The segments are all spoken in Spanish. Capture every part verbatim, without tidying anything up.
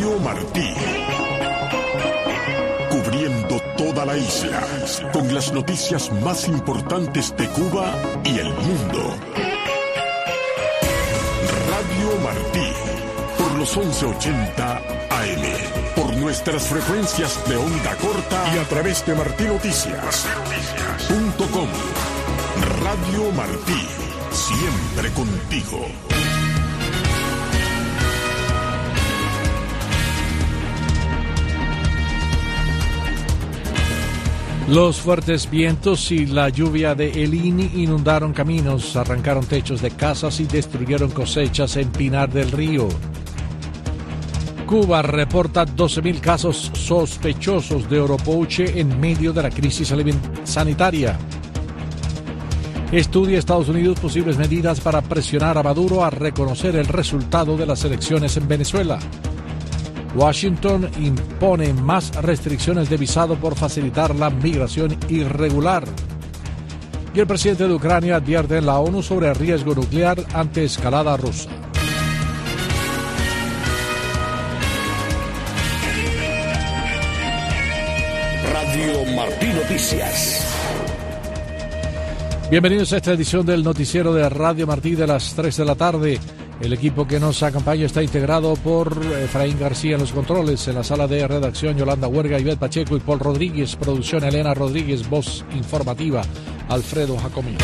Radio Martí. Cubriendo toda la isla, con las noticias más importantes de Cuba y el mundo. Radio Martí, por los once ochenta A M, por nuestras frecuencias de onda corta y a través de martinoticias punto com. Radio Martí, siempre contigo. Los fuertes vientos y la lluvia de Helene inundaron caminos, arrancaron techos de casas y destruyeron cosechas en Pinar del Río. Cuba reporta doce mil casos sospechosos de oropouche en medio de la crisis sanitaria. Estudia Estados Unidos posibles medidas para presionar a Maduro a reconocer el resultado de las elecciones en Venezuela. Washington impone más restricciones de visado por facilitar la migración irregular. Y el presidente de Ucrania advierte en la ONU sobre riesgo nuclear ante escalada rusa. Radio Martí Noticias. Bienvenidos a esta edición del noticiero de Radio Martí de las tres de la tarde. El equipo que nos acompaña está integrado por Efraín García en los controles, en la sala de redacción Yolanda Huerga, Ivette Pacheco y Paul Rodríguez, producción Elena Rodríguez, voz informativa Alfredo Jacomino.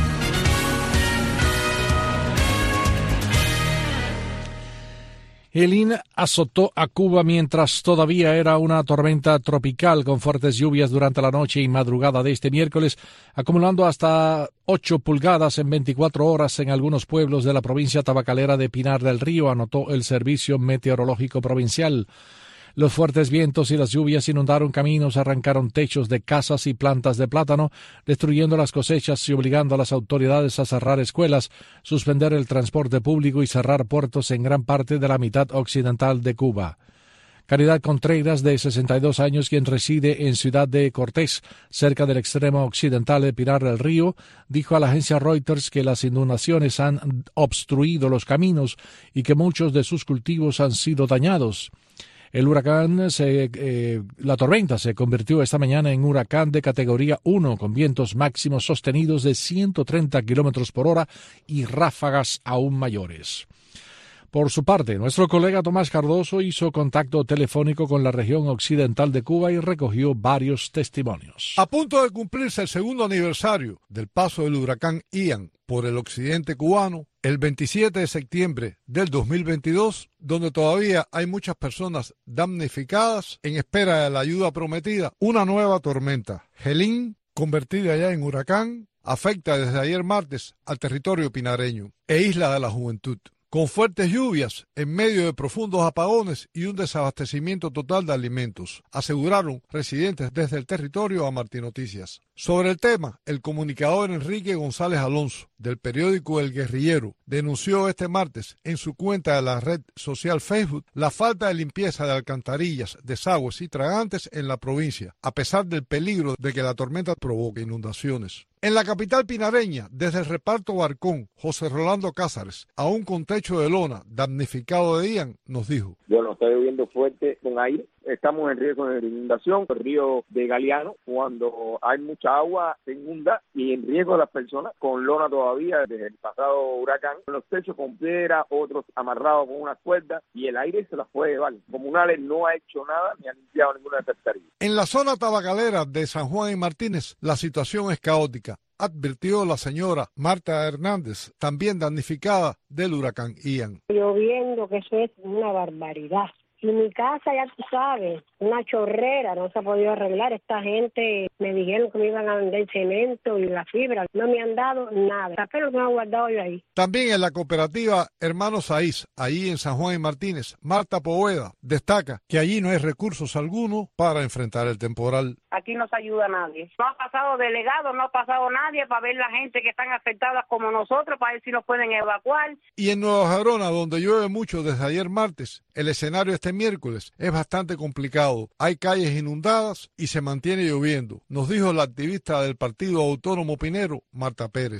Helene azotó a Cuba mientras todavía era una tormenta tropical con fuertes lluvias durante la noche y madrugada de este miércoles, acumulando hasta ocho pulgadas en veinticuatro horas en algunos pueblos de la provincia tabacalera de Pinar del Río, anotó el Servicio Meteorológico Provincial. Los fuertes vientos y las lluvias inundaron caminos, arrancaron techos de casas y plantas de plátano, destruyendo las cosechas y obligando a las autoridades a cerrar escuelas, suspender el transporte público y cerrar puertos en gran parte de la mitad occidental de Cuba. Caridad Contreras, de sesenta y dos años, quien reside en Ciudad de Cortés, cerca del extremo occidental de Pinar del Río, dijo a la agencia Reuters que las inundaciones han obstruido los caminos y que muchos de sus cultivos han sido dañados. El huracán, se, eh, la tormenta se convirtió esta mañana en huracán de categoría uno, con vientos máximos sostenidos de ciento treinta kilómetros por hora y ráfagas aún mayores. Por su parte, nuestro colega Tomás Cardoso hizo contacto telefónico con la región occidental de Cuba y recogió varios testimonios. A punto de cumplirse el segundo aniversario del paso del huracán Ian por el occidente cubano, el veintisiete de septiembre del dos mil veintidós, donde todavía hay muchas personas damnificadas en espera de la ayuda prometida, una nueva tormenta, Helene, convertida ya en huracán, afecta desde ayer martes al territorio pinareño e Isla de la Juventud, con fuertes lluvias en medio de profundos apagones y un desabastecimiento total de alimentos, aseguraron residentes desde el territorio a Martí Noticias. Sobre el tema, el comunicador Enrique González Alonso, del periódico El Guerrillero, denunció este martes en su cuenta de la red social Facebook la falta de limpieza de alcantarillas, desagües y tragantes en la provincia, a pesar del peligro de que la tormenta provoque inundaciones. En la capital pinareña, desde el reparto Barcón, José Rolando Cázares, aún con techo de lona damnificado de Ian, nos dijo: Bueno, está lloviendo fuerte con aire, estamos en riesgo de inundación. El río de Galeano, cuando hay mucha agua, se inunda y en riesgo de las personas con lona todavía desde el pasado huracán. Los techos con piedra, otros amarrados con unas cuerdas y el aire se las puede llevar. Comunales no ha hecho nada ni ha limpiado ninguna alcantarilla. En la zona tabacalera de San Juan y Martínez, la situación es caótica, advirtió la señora Marta Hernández, también damnificada del huracán Ian. Lloviendo, que eso es una barbaridad. Y mi casa, ya tú sabes, una chorrera, no se ha podido arreglar. Esta gente me dijeron que me iban a vender cemento y la fibra. No me han dado nada. Pero que me han guardado yo ahí. También en la cooperativa Hermanos Saiz, allí en San Juan y Martínez, Marta Poveda destaca que allí no hay recursos alguno para enfrentar el temporal. Aquí no se ayuda a nadie. No ha pasado delegado, no ha pasado nadie para ver la gente que están afectadas como nosotros, para ver si nos pueden evacuar. Y en Nueva Gerona, donde llueve mucho desde ayer martes, el escenario este miércoles es bastante complicado. Hay calles inundadas y se mantiene lloviendo, nos dijo la activista del Partido Autónomo Pinero, Marta Pérez.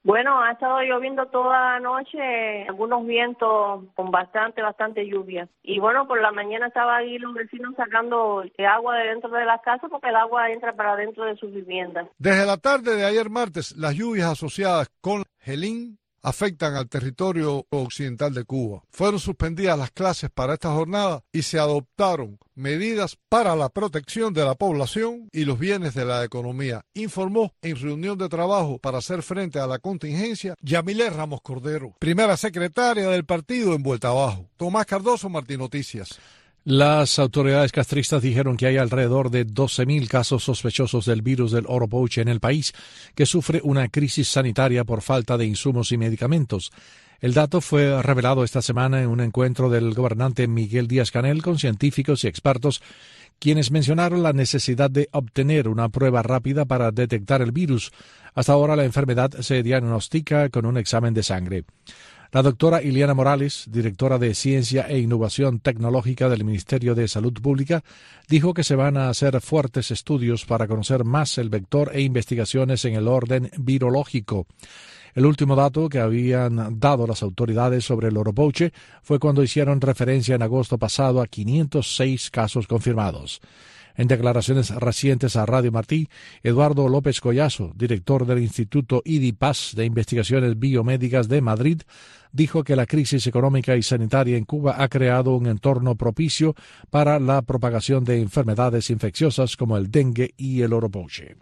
Bueno, ha estado lloviendo toda la noche, algunos vientos con bastante, bastante lluvia. Y bueno, por la mañana estaba ahí los vecinos sacando agua de dentro de las casas porque el agua entra para dentro de sus viviendas. Desde la tarde de ayer martes, las lluvias asociadas con Helene afectan al territorio occidental de Cuba. Fueron suspendidas las clases para esta jornada y se adoptaron medidas para la protección de la población y los bienes de la economía, informó en reunión de trabajo para hacer frente a la contingencia Yamilé Ramos Cordero, primera secretaria del partido en Vuelta Abajo. Tomás Cardoso, Martín Noticias. Las autoridades castristas dijeron que hay alrededor de doce mil casos sospechosos del virus del Oropoche en el país, que sufre una crisis sanitaria por falta de insumos y medicamentos. El dato fue revelado esta semana en un encuentro del gobernante Miguel Díaz-Canel con científicos y expertos, quienes mencionaron la necesidad de obtener una prueba rápida para detectar el virus. Hasta ahora la enfermedad se diagnostica con un examen de sangre. La doctora Iliana Morales, directora de Ciencia e Innovación Tecnológica del Ministerio de Salud Pública, dijo que se van a hacer fuertes estudios para conocer más el vector e investigaciones en el orden virológico. El último dato que habían dado las autoridades sobre el Oropoche fue cuando hicieron referencia en agosto pasado a quinientos seis casos confirmados. En declaraciones recientes a Radio Martí, Eduardo López Collazo, director del Instituto IDIPAS de Investigaciones Biomédicas de Madrid, dijo que la crisis económica y sanitaria en Cuba ha creado un entorno propicio para la propagación de enfermedades infecciosas como el dengue y el Oropoche.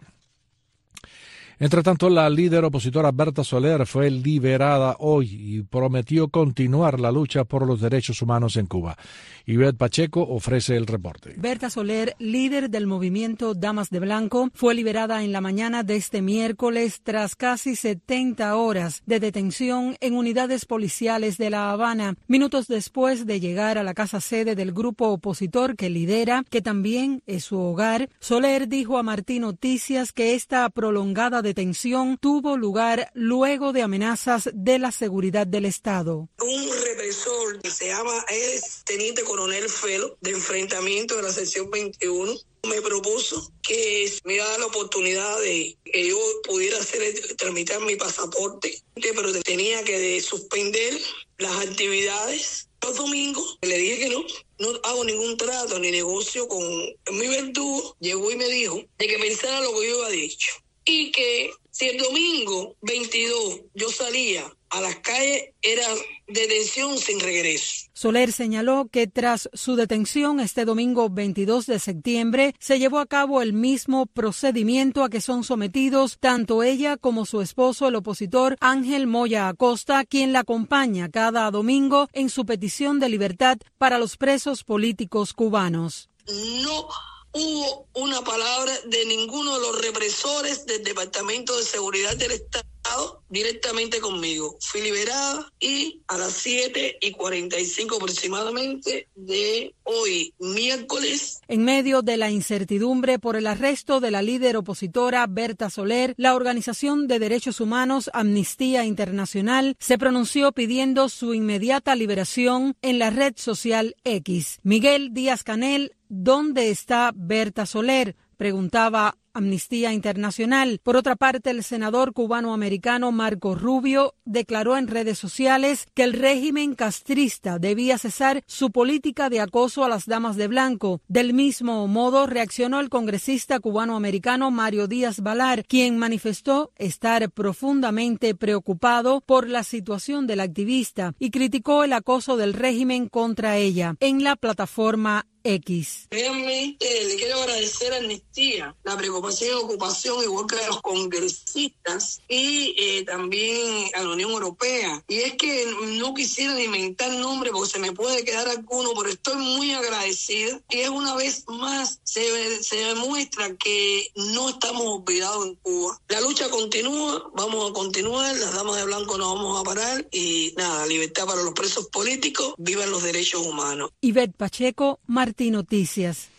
Entre tanto, la líder opositora Berta Soler fue liberada hoy y prometió continuar la lucha por los derechos humanos en Cuba. Ivette Pacheco ofrece el reporte. Berta Soler, líder del movimiento Damas de Blanco, fue liberada en la mañana de este miércoles tras casi setenta horas de detención en unidades policiales de La Habana, minutos después de llegar a la casa sede del grupo opositor que lidera, que también es su hogar. Soler dijo a Martí Noticias que esta prolongada detención tuvo lugar luego de amenazas de la seguridad del Estado. Un represor que se llama, es teniente coronel Felo, de enfrentamiento de la sección veintiuno, me propuso que me iba a dar la oportunidad de que yo pudiera hacer tramitar mi pasaporte, pero tenía que suspender las actividades los domingos. Le dije que no, no hago ningún trato ni negocio con mi verdugo. Llegó y me dijo de que pensara lo que yo había dicho. Y que si el domingo veintidós yo salía a las calles, era detención sin regreso. Soler señaló que tras su detención este domingo veintidós de septiembre, se llevó a cabo el mismo procedimiento a que son sometidos tanto ella como su esposo, el opositor Ángel Moya Acosta, quien la acompaña cada domingo en su petición de libertad para los presos políticos cubanos. No hubo una palabra de ninguno de los represores del Departamento de Seguridad del Estado directamente conmigo. Fui liberada y a las siete y cuarenta y cinco aproximadamente de hoy, miércoles. En medio de la incertidumbre por el arresto de la líder opositora Berta Soler, la Organización de Derechos Humanos Amnistía Internacional se pronunció pidiendo su inmediata liberación en la red social X. Miguel Díaz-Canel, ¿dónde está Berta Soler?, preguntaba Amnistía Internacional. Por otra parte, el senador cubano-americano Marco Rubio declaró en redes sociales que el régimen castrista debía cesar su política de acoso a las damas de blanco. Del mismo modo, reaccionó el congresista cubano-americano Mario Díaz-Balar, quien manifestó estar profundamente preocupado por la situación de la activista y criticó el acoso del régimen contra ella en la plataforma X. Realmente le quiero agradecer a Amnistía la preocupación y ocupación, igual que a los congresistas y eh, también a la Unión Europea. Y es que no quisiera inventar nombre porque se me puede quedar alguno, pero estoy muy agradecida. Y es una vez más se, se demuestra que no estamos olvidados en Cuba. La lucha continúa, vamos a continuar, las damas de blanco no vamos a parar y nada, libertad para los presos políticos, vivan los derechos humanos. Ivette Pacheco, Martín Noticias.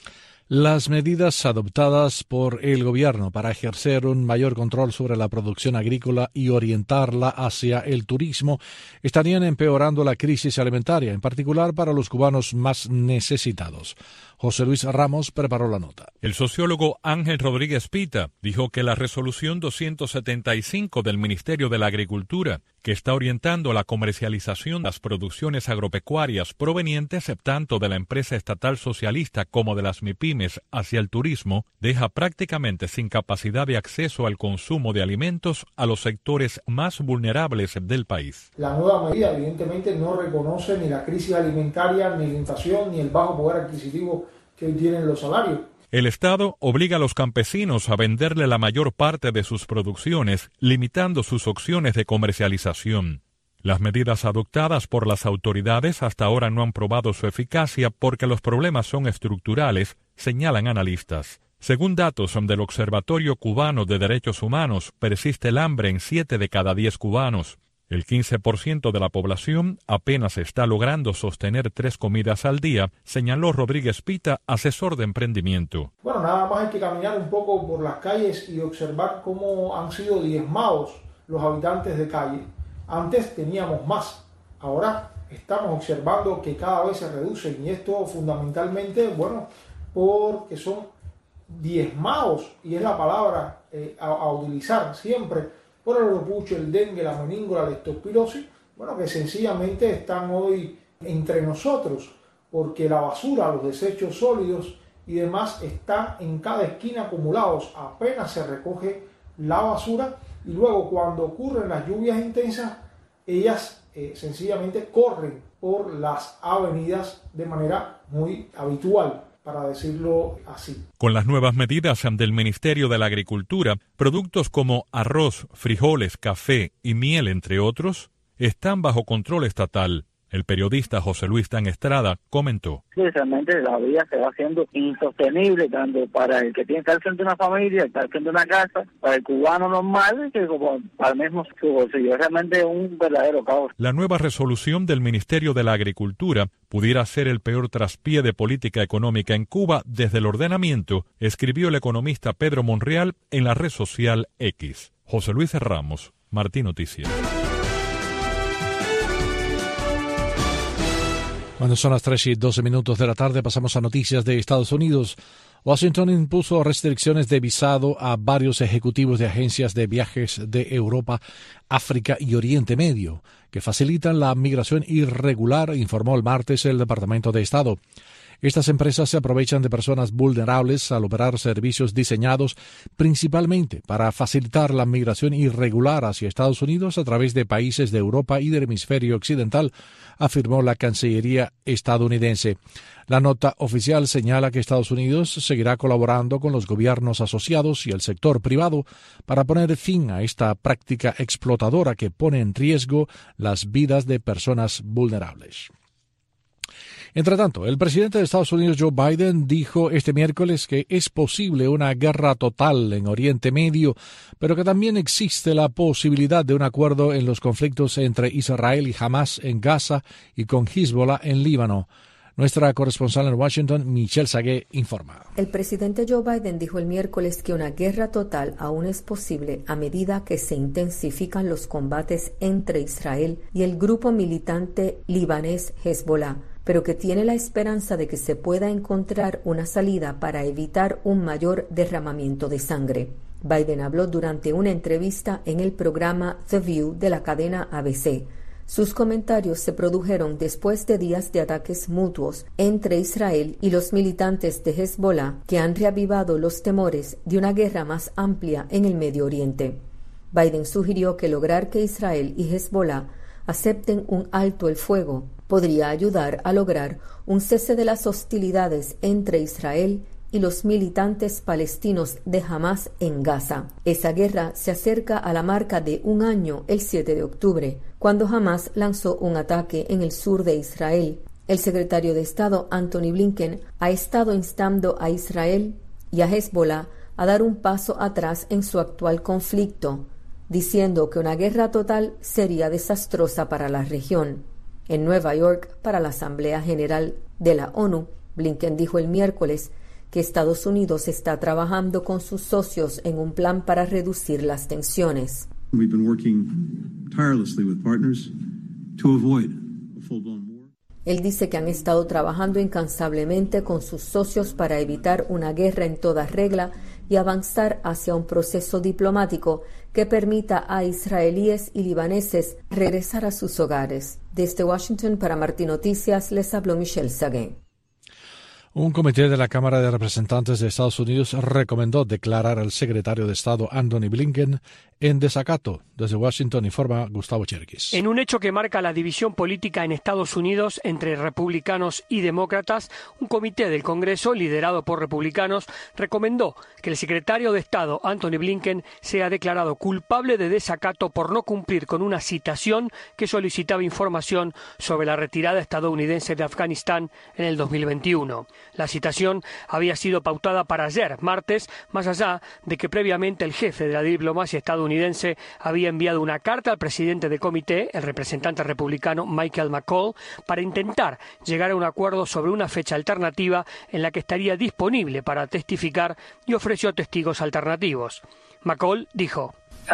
Las medidas adoptadas por el gobierno para ejercer un mayor control sobre la producción agrícola y orientarla hacia el turismo estarían empeorando la crisis alimentaria, en particular para los cubanos más necesitados. José Luis Ramos preparó la nota. El sociólogo Ángel Rodríguez Pita dijo que la resolución doscientos setenta y cinco del Ministerio de la Agricultura, que está orientando la comercialización de las producciones agropecuarias provenientes tanto de la empresa estatal socialista como de las MIPYMES hacia el turismo, deja prácticamente sin capacidad de acceso al consumo de alimentos a los sectores más vulnerables del país. La nueva medida evidentemente no reconoce ni la crisis alimentaria, ni la inflación, ni el bajo poder adquisitivo que hoy tienen los salarios. El Estado obliga a los campesinos a venderle la mayor parte de sus producciones, limitando sus opciones de comercialización. Las medidas adoptadas por las autoridades hasta ahora no han probado su eficacia porque los problemas son estructurales, señalan analistas. Según datos del Observatorio Cubano de Derechos Humanos, persiste el hambre en siete de cada diez cubanos. El quince por ciento de la población apenas está logrando sostener tres comidas al día, señaló Rodríguez Pita, asesor de emprendimiento. Bueno, nada más hay que caminar un poco por las calles y observar cómo han sido diezmados los habitantes de calle. Antes teníamos más, ahora estamos observando que cada vez se reducen y esto fundamentalmente, bueno, porque son diezmados, y es la palabra eh, a, a utilizar siempre, por el oropucho, el dengue, la meningo, la leptospirosis, bueno, que sencillamente están hoy entre nosotros, porque la basura, los desechos sólidos y demás están en cada esquina acumulados. Apenas se recoge la basura y luego cuando ocurren las lluvias intensas, ellas eh, sencillamente corren por las avenidas de manera muy habitual, para decirlo así. Con las nuevas medidas del Ministerio de la Agricultura, productos como arroz, frijoles, café y miel, entre otros, están bajo control estatal. El periodista José Luis Dan Estrada comentó. Sí, realmente la vida se va haciendo insostenible, tanto para el que tiene que estar frente a una familia, estar frente a una casa, para el cubano normal, que como para el mismo su bolsillo. Es realmente un verdadero caos. La nueva resolución del Ministerio de la Agricultura pudiera ser el peor traspié de política económica en Cuba desde el ordenamiento, escribió el economista Pedro Monreal en la red social X. José Luis Ramos, Martín Noticias. Cuando son las tres y doce minutos de la tarde, pasamos a noticias de Estados Unidos. Washington impuso restricciones de visado a varios ejecutivos de agencias de viajes de Europa, África y Oriente Medio, que facilitan la migración irregular, informó el martes el Departamento de Estado. Estas empresas se aprovechan de personas vulnerables al operar servicios diseñados principalmente para facilitar la migración irregular hacia Estados Unidos a través de países de Europa y del hemisferio occidental, afirmó la Cancillería estadounidense. La nota oficial señala que Estados Unidos seguirá colaborando con los gobiernos asociados y el sector privado para poner fin a esta práctica explotadora que pone en riesgo las vidas de personas vulnerables. Entre tanto, el presidente de Estados Unidos, Joe Biden, dijo este miércoles que es posible una guerra total en Oriente Medio, pero que también existe la posibilidad de un acuerdo en los conflictos entre Israel y Hamas en Gaza y con Hezbollah en Líbano. Nuestra corresponsal en Washington, Michelle Sagué, informa. El presidente Joe Biden dijo el miércoles que una guerra total aún es posible a medida que se intensifican los combates entre Israel y el grupo militante libanés Hezbollah, pero que tiene la esperanza de que se pueda encontrar una salida para evitar un mayor derramamiento de sangre. Biden habló durante una entrevista en el programa The View de la cadena A B C. Sus comentarios se produjeron después de días de ataques mutuos entre Israel y los militantes de Hezbollah que han reavivado los temores de una guerra más amplia en el Medio Oriente. Biden sugirió que lograr que Israel y Hezbollah acepten un alto el fuego podría ayudar a lograr un cese de las hostilidades entre Israel y los militantes palestinos de Hamas en Gaza. Esa guerra se acerca a la marca de un año el siete de octubre, cuando Hamas lanzó un ataque en el sur de Israel. El secretario de Estado, Antony Blinken, ha estado instando a Israel y a Hezbollah a dar un paso atrás en su actual conflicto, diciendo que una guerra total sería desastrosa para la región. En Nueva York, para la Asamblea General de la ONU, Blinken dijo el miércoles que Estados Unidos está trabajando con sus socios en un plan para reducir las tensiones. We've been working tirelessly with partners to avoid a full-blown war. Él dice que han estado trabajando incansablemente con sus socios para evitar una guerra en toda regla y avanzar hacia un proceso diplomático que permita a israelíes y libaneses regresar a sus hogares. Desde Washington para Martín Noticias les habló Michelle Saguén. Un comité de la Cámara de Representantes de Estados Unidos recomendó declarar al secretario de Estado Anthony Blinken en desacato. Desde Washington informa Gustavo Cherkis. En un hecho que marca la división política en Estados Unidos entre republicanos y demócratas, un comité del Congreso, liderado por republicanos, recomendó que el secretario de Estado Anthony Blinken sea declarado culpable de desacato por no cumplir con una citación que solicitaba información sobre la retirada estadounidense de Afganistán en el dos mil veintiuno. La citación había sido pautada para ayer, martes, más allá de que previamente el jefe de la diplomacia estadounidense había enviado una carta al presidente del comité, el representante republicano Michael McCaul, para intentar llegar a un acuerdo sobre una fecha alternativa en la que estaría disponible para testificar y ofreció testigos alternativos. McCaul dijo: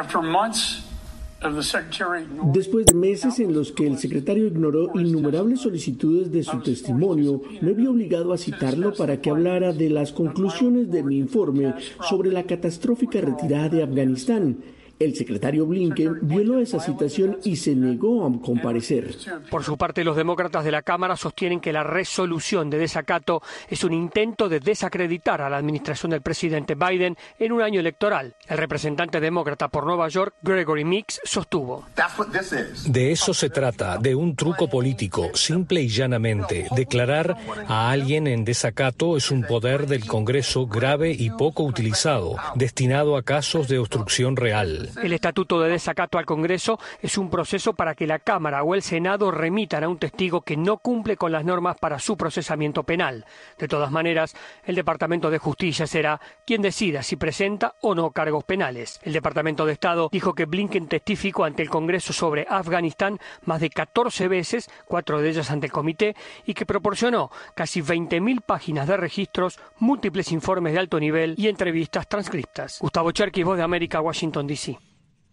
Después de meses en los que el secretario ignoró innumerables solicitudes de su testimonio, me vi obligado a citarlo para que hablara de las conclusiones de mi informe sobre la catastrófica retirada de Afganistán. El secretario Blinken violó esa citación y se negó a comparecer. Por su parte, los demócratas de la Cámara sostienen que la resolución de desacato es un intento de desacreditar a la administración del presidente Biden en un año electoral. El representante demócrata por Nueva York, Gregory Meeks, sostuvo: De eso se trata, de un truco político, simple y llanamente. Declarar a alguien en desacato es un poder del Congreso grave y poco utilizado, destinado a casos de obstrucción real. El estatuto de desacato al Congreso es un proceso para que la Cámara o el Senado remitan a un testigo que no cumple con las normas para su procesamiento penal. De todas maneras, el Departamento de Justicia será quien decida si presenta o no cargos penales. El Departamento de Estado dijo que Blinken testificó ante el Congreso sobre Afganistán más de catorce veces, cuatro de ellas ante el comité, y que proporcionó casi veinte mil páginas de registros, múltiples informes de alto nivel y entrevistas transcriptas. Gustavo Cherkis, Voz de América, Washington, D C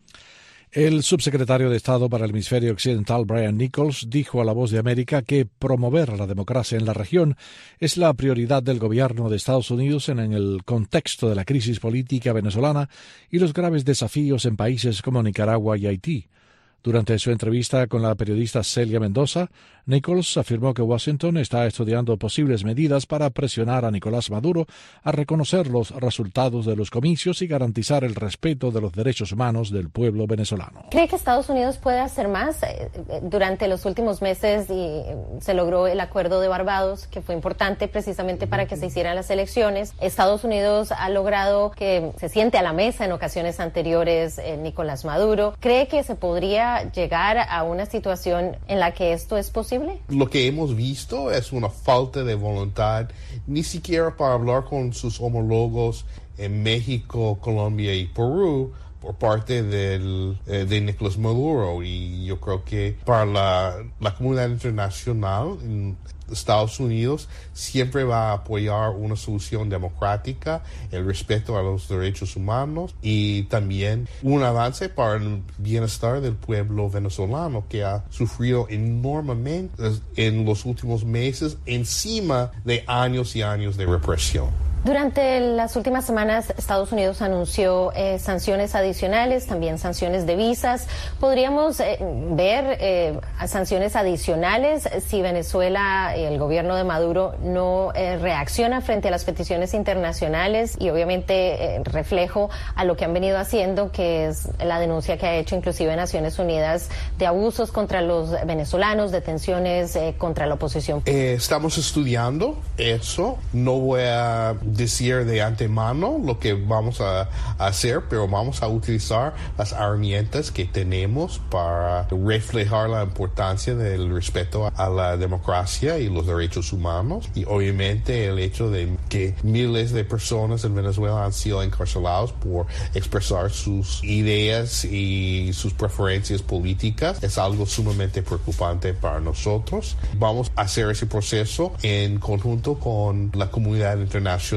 El subsecretario de Estado para el Hemisferio Occidental, Brian Nichols, dijo a La Voz de América que promover la democracia en la región es la prioridad del gobierno de Estados Unidos en el contexto de la crisis política venezolana y los graves desafíos en países como Nicaragua y Haití. Durante su entrevista con la periodista Celia Mendoza, Nichols afirmó que Washington está estudiando posibles medidas para presionar a Nicolás Maduro a reconocer los resultados de los comicios y garantizar el respeto de los derechos humanos del pueblo venezolano. ¿Cree que Estados Unidos puede hacer más? Durante los últimos meses y se logró el acuerdo de Barbados, que fue importante precisamente para que se hicieran las elecciones. Estados Unidos ha logrado que se siente a la mesa en ocasiones anteriores eh, Nicolás Maduro. ¿Cree que se podría llegar a una situación en la que esto es posible? Lo que hemos visto es una falta de voluntad, ni siquiera para hablar con sus homólogos en México, Colombia y Perú por parte del, eh, de Nicolás Maduro. Y yo creo que para la, la comunidad internacional, en Estados Unidos siempre va a apoyar una solución democrática, el respeto a los derechos humanos y también un avance para el bienestar del pueblo venezolano, que ha sufrido enormemente en los últimos meses encima de años y años de represión. Durante las últimas semanas, Estados Unidos anunció eh, sanciones adicionales, también sanciones de visas. ¿Podríamos eh, ver eh, sanciones adicionales si Venezuela y el gobierno de Maduro no eh, reacciona frente a las peticiones internacionales y obviamente eh, reflejo a lo que han venido haciendo, que es la denuncia que ha hecho inclusive Naciones Unidas de abusos contra los venezolanos, detenciones eh, contra la oposición? Eh, estamos estudiando eso. No voy a decir de antemano lo que vamos a, a hacer, pero vamos a utilizar las herramientas que tenemos para reflejar la importancia del respeto a, a la democracia y los derechos humanos, y obviamente el hecho de que miles de personas en Venezuela han sido encarcelados por expresar sus ideas y sus preferencias políticas es algo sumamente preocupante para nosotros. Vamos a hacer ese proceso en conjunto con la comunidad internacional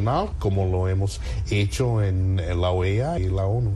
internacional, como lo hemos hecho en la O E A y la ONU.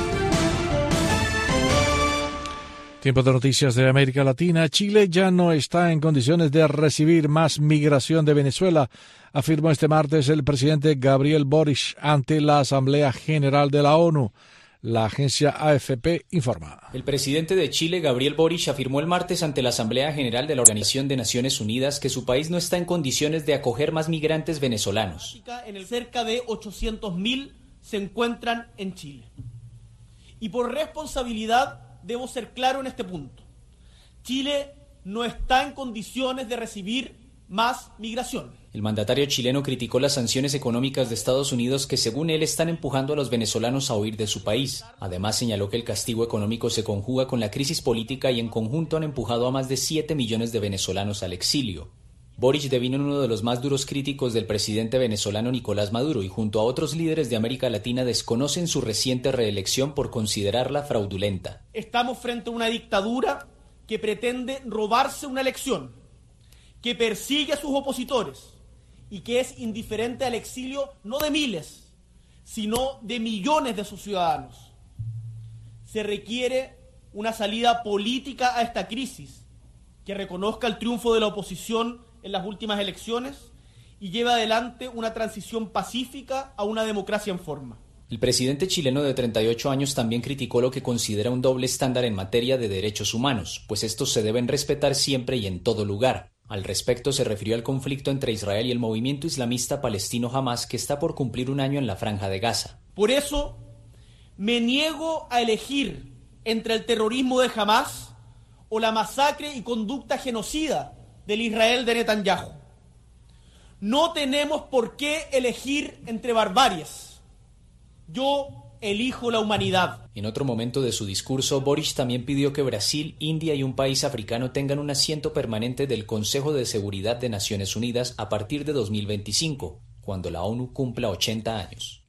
Tiempo de noticias de América Latina. Chile ya no está en condiciones de recibir más migración de Venezuela, afirmó este martes el presidente Gabriel Boric ante la Asamblea General de la ONU. La agencia A F P informa. El presidente de Chile, Gabriel Boric, afirmó el martes ante la Asamblea General de la Organización de Naciones Unidas que su país no está en condiciones de acoger más migrantes venezolanos. En el cerca de ochocientos mil se encuentran en Chile. Y por responsabilidad debo ser claro en este punto. Chile no está en condiciones de recibir más migración. El mandatario chileno criticó las sanciones económicas de Estados Unidos que, según él, están empujando a los venezolanos a huir de su país. Además, señaló que el castigo económico se conjuga con la crisis política y en conjunto han empujado a más de siete millones de venezolanos al exilio. Boric devino en uno de los más duros críticos del presidente venezolano Nicolás Maduro y junto a otros líderes de América Latina desconocen su reciente reelección por considerarla fraudulenta. Estamos frente a una dictadura que pretende robarse una elección, que persigue a sus opositores y que es indiferente al exilio no de miles, sino de millones de sus ciudadanos. Se requiere una salida política a esta crisis que reconozca el triunfo de la oposición en las últimas elecciones y lleve adelante una transición pacífica a una democracia en forma. El presidente chileno de treinta y ocho años también criticó lo que considera un doble estándar en materia de derechos humanos, pues estos se deben respetar siempre y en todo lugar. Al respecto se refirió al conflicto entre Israel y el movimiento islamista palestino Hamás, que está por cumplir un año en la Franja de Gaza. Por eso me niego a elegir entre el terrorismo de Hamás o la masacre y conducta genocida del Israel de Netanyahu. No tenemos por qué elegir entre barbaries. Yo elijo la humanidad. En otro momento de su discurso, Boric también pidió que Brasil, India y un país africano tengan un asiento permanente del Consejo de Seguridad de Naciones Unidas a partir de dos mil veinticinco, cuando la ONU cumpla ochenta años.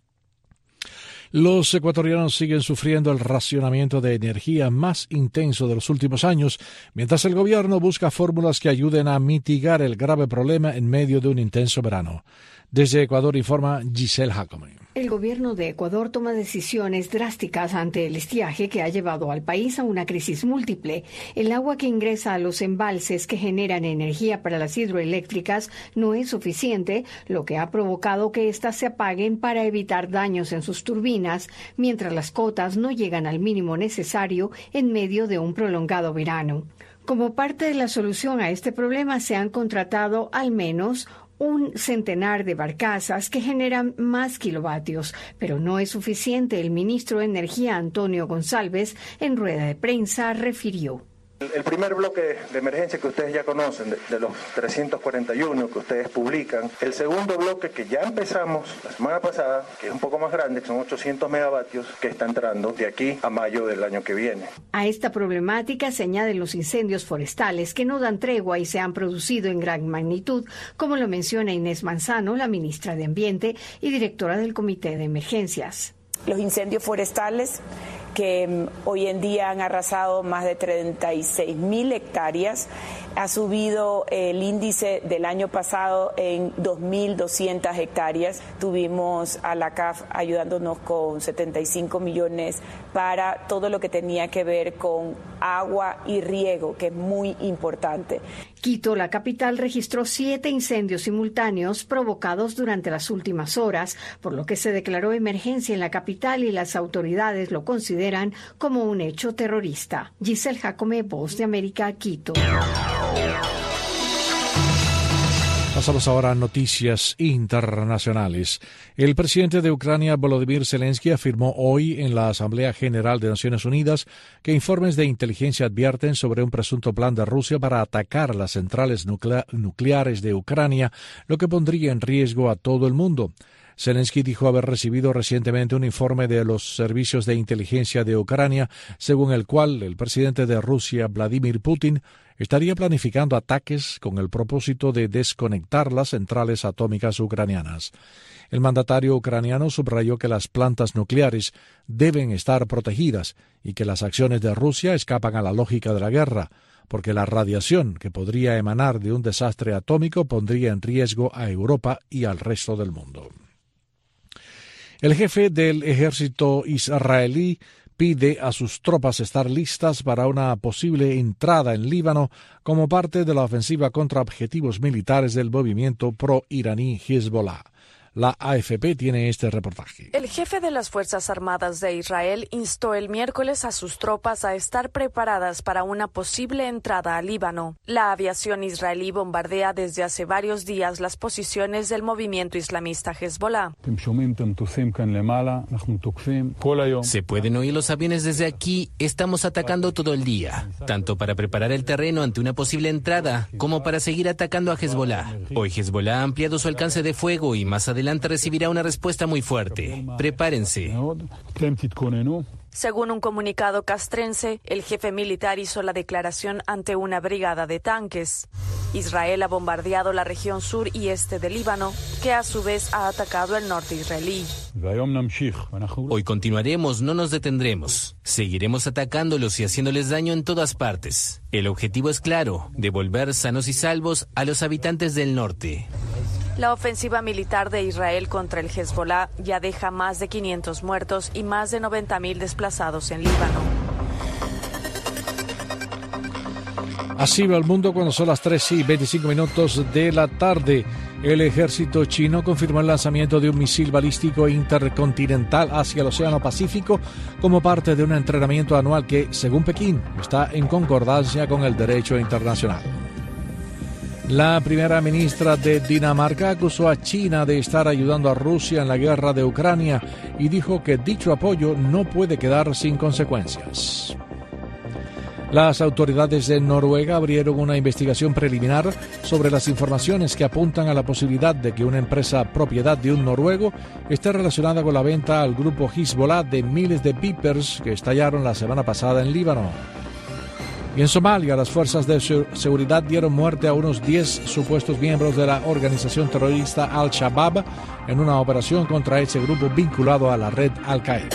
Los ecuatorianos siguen sufriendo el racionamiento de energía más intenso de los últimos años, mientras el gobierno busca fórmulas que ayuden a mitigar el grave problema en medio de un intenso verano. Desde Ecuador informa Giselle Jacome. El gobierno de Ecuador toma decisiones drásticas ante el estiaje que ha llevado al país a una crisis múltiple. El agua que ingresa a los embalses que generan energía para las hidroeléctricas no es suficiente, lo que ha provocado que éstas se apaguen para evitar daños en sus turbinas, mientras las cotas no llegan al mínimo necesario en medio de un prolongado verano. Como parte de la solución a este problema, se han contratado al menos un centenar de barcazas que generan más kilovatios, pero no es suficiente. El ministro de Energía, Antonio González, en rueda de prensa refirió. El primer bloque de emergencia que ustedes ya conocen, de, de los trescientos cuarenta y uno que ustedes publican. El segundo bloque que ya empezamos la semana pasada, que es un poco más grande, que son ochocientos megavatios, que está entrando de aquí a mayo del año que viene. A esta problemática se añaden los incendios forestales que no dan tregua y se han producido en gran magnitud, como lo menciona Inés Manzano, la ministra de Ambiente y directora del Comité de Emergencias. Los incendios forestales que hoy en día han arrasado más de treinta y seis mil hectáreas, ha subido el índice del año pasado en dos mil doscientas hectáreas. Tuvimos a la C A F ayudándonos con setenta y cinco millones para todo lo que tenía que ver con agua y riego, que es muy importante. Quito, la capital, registró siete incendios simultáneos provocados durante las últimas horas, por lo que se declaró emergencia en la capital y las autoridades lo consideran como un hecho terrorista. Giselle Jacome, Voz de América, Quito. Pasamos ahora a noticias internacionales. El presidente de Ucrania, Volodymyr Zelensky, afirmó hoy en la Asamblea General de Naciones Unidas que informes de inteligencia advierten sobre un presunto plan de Rusia para atacar las centrales nucle- nucleares de Ucrania, lo que pondría en riesgo a todo el mundo. Zelensky dijo haber recibido recientemente un informe de los servicios de inteligencia de Ucrania, según el cual el presidente de Rusia, Vladimir Putin, estaría planificando ataques con el propósito de desconectar las centrales atómicas ucranianas. El mandatario ucraniano subrayó que las plantas nucleares deben estar protegidas y que las acciones de Rusia escapan a la lógica de la guerra, porque la radiación que podría emanar de un desastre atómico pondría en riesgo a Europa y al resto del mundo. El jefe del ejército israelí pide a sus tropas estar listas para una posible entrada en Líbano como parte de la ofensiva contra objetivos militares del movimiento pro-iraní Hezbollah. La A F P tiene este reportaje. El jefe de las Fuerzas Armadas de Israel instó el miércoles a sus tropas a estar preparadas para una posible entrada a Líbano. La aviación israelí bombardea desde hace varios días las posiciones del movimiento islamista Hezbollah. Se pueden oír los aviones desde aquí. Estamos atacando todo el día, tanto para preparar el terreno ante una posible entrada como para seguir atacando a Hezbollah. Hoy Hezbollah ha ampliado su alcance de fuego y más adelante recibirá una respuesta muy fuerte. Prepárense. Según un comunicado castrense, el jefe militar hizo la declaración ante una brigada de tanques. Israel ha bombardeado la región sur y este de Líbano, que a su vez ha atacado el norte israelí. Hoy continuaremos, no nos detendremos. Seguiremos atacándolos y haciéndoles daño en todas partes. El objetivo es claro, devolver sanos y salvos a los habitantes del norte. La ofensiva militar de Israel contra el Hezbollah ya deja más de quinientos muertos y más de noventa mil desplazados en Líbano. Así va el mundo cuando son las tres y veinticinco minutos de la tarde. El ejército chino confirmó el lanzamiento de un misil balístico intercontinental hacia el Océano Pacífico como parte de un entrenamiento anual que, según Pekín, está en concordancia con el derecho internacional. La primera ministra de Dinamarca acusó a China de estar ayudando a Rusia en la guerra de Ucrania y dijo que dicho apoyo no puede quedar sin consecuencias. Las autoridades de Noruega abrieron una investigación preliminar sobre las informaciones que apuntan a la posibilidad de que una empresa propiedad de un noruego esté relacionada con la venta al grupo Hezbollah de miles de Vipers que estallaron la semana pasada en Líbano. Y en Somalia, las fuerzas de seguridad dieron muerte a unos diez supuestos miembros de la organización terrorista Al-Shabaab en una operación contra ese grupo vinculado a la red Al-Qaeda.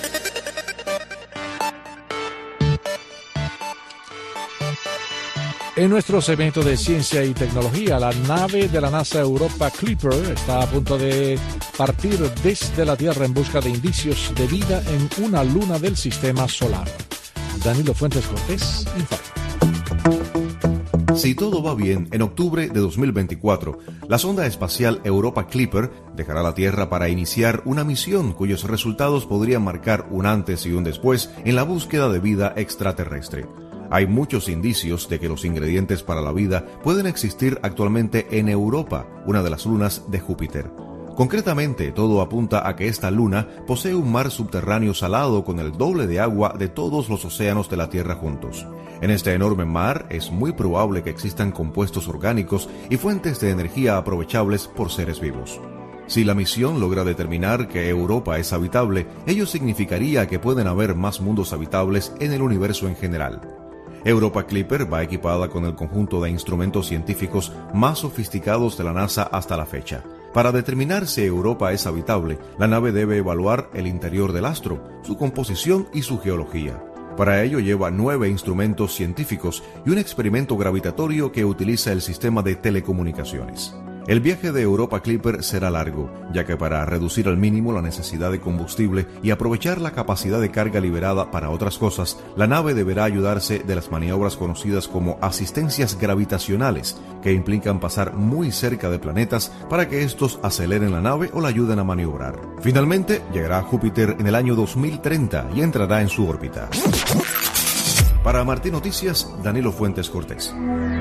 En nuestro segmento de ciencia y tecnología, la nave de la NASA Europa Clipper está a punto de partir desde la Tierra en busca de indicios de vida en una luna del sistema solar. Danilo Fuentes Cortés informa. Si todo va bien, en octubre de dos mil veinticuatro, la sonda espacial Europa Clipper dejará la Tierra para iniciar una misión cuyos resultados podrían marcar un antes y un después en la búsqueda de vida extraterrestre. Hay muchos indicios de que los ingredientes para la vida pueden existir actualmente en Europa, una de las lunas de Júpiter. Concretamente, todo apunta a que esta luna posee un mar subterráneo salado con el doble de agua de todos los océanos de la Tierra juntos. En este enorme mar es muy probable que existan compuestos orgánicos y fuentes de energía aprovechables por seres vivos. Si la misión logra determinar que Europa es habitable, ello significaría que pueden haber más mundos habitables en el universo en general. Europa Clipper va equipada con el conjunto de instrumentos científicos más sofisticados de la NASA hasta la fecha. Para determinar si Europa es habitable, la nave debe evaluar el interior del astro, su composición y su geología. Para ello lleva nueve instrumentos científicos y un experimento gravitatorio que utiliza el sistema de telecomunicaciones. El viaje de Europa Clipper será largo, ya que para reducir al mínimo la necesidad de combustible y aprovechar la capacidad de carga liberada para otras cosas, la nave deberá ayudarse de las maniobras conocidas como asistencias gravitacionales, que implican pasar muy cerca de planetas para que estos aceleren la nave o la ayuden a maniobrar. Finalmente, llegará a Júpiter en el año dos mil treinta y entrará en su órbita. Para Martín Noticias, Danilo Fuentes Cortés.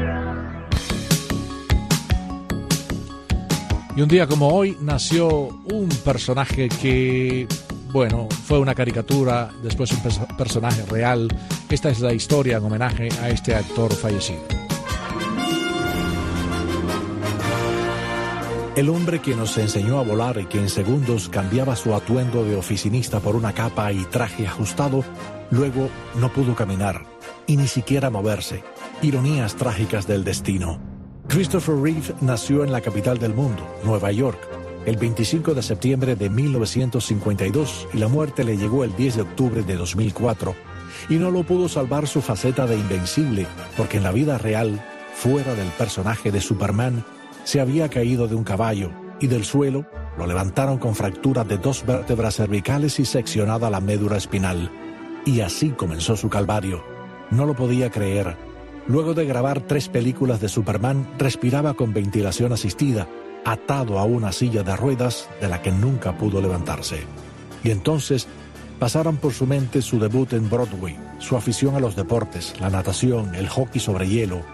Y un día como hoy nació un personaje que, bueno, fue una caricatura, después un perso- personaje real. Esta es la historia en homenaje a este actor fallecido. El hombre que nos enseñó a volar y que en segundos cambiaba su atuendo de oficinista por una capa y traje ajustado, luego no pudo caminar y ni siquiera moverse. Ironías trágicas del destino. Christopher Reeve nació en la capital del mundo, Nueva York, el veinticinco de septiembre de mil novecientos cincuenta y dos y la muerte le llegó el diez de octubre de dos mil cuatro. Y no lo pudo salvar su faceta de invencible, porque en la vida real, fuera del personaje de Superman, se había caído de un caballo y del suelo Lo levantaron con fractura de dos vértebras cervicales y seccionada la médula espinal. Y así comenzó su calvario. No lo podía creer. Luego de grabar tres películas de Superman, respiraba con ventilación asistida, atado a una silla de ruedas de la que nunca pudo levantarse. Y entonces pasaron por su mente su debut en Broadway, su afición a los deportes, la natación, el hockey sobre hielo,